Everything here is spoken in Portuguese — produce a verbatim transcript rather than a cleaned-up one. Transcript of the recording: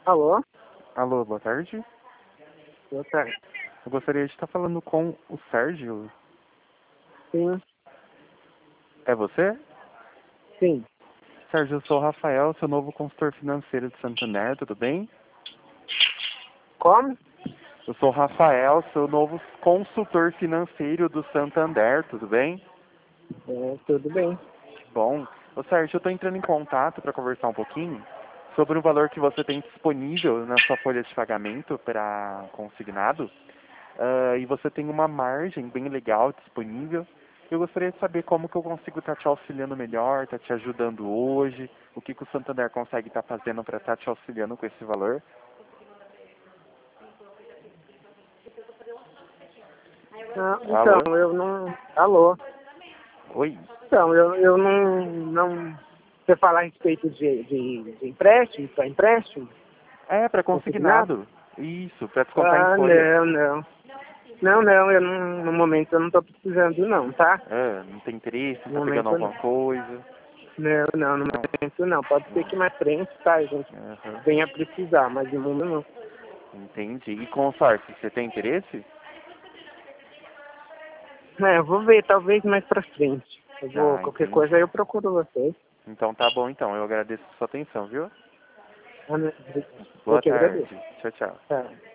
Alô? Alô, boa tarde. Boa tarde. Eu gostaria de estar falando com o Sérgio. Sim, É você? sim. Sérgio, eu sou o Rafael, seu novo consultor financeiro de Santander, tudo bem? Como? Eu sou o Rafael, seu novo consultor financeiro do Santander, tudo bem? É, tudo bem. Bom. Ô Sérgio, eu estou entrando em contato para conversar um pouquinho sobre o valor que você tem disponível na sua folha de pagamento para consignado. Ah, e você tem uma margem bem legal disponível. Eu gostaria de saber como que eu consigo estar te auxiliando melhor, estar te ajudando hoje, o que, que o Santander consegue estar fazendo para estar te auxiliando com esse valor. Ah, Alô? então, eu não... Alô? Oi? Então, eu, eu não... não... Você fala a respeito de, de, de empréstimo, para empréstimo? É, para Consignado? consignado. Isso, para descontar em Ah, folha. não, não. Não, não, eu não... No momento eu não estou precisando não, tá? É, não tem interesse, não No tá pegando momento não. alguma coisa. Não, não, no Não. momento não. Pode ser que mais frente, tá, a gente Aham. venha precisar, mas no momento não. Entendi. E consórcio, você tem interesse? É, eu vou ver, talvez mais pra frente. Eu vou, Ah, qualquer coisa entendi. aí eu procuro vocês. Então tá bom então, eu agradeço a sua atenção, viu? Ah, né? Eu Boa que agradeço. tarde. Tchau, tchau. Tá.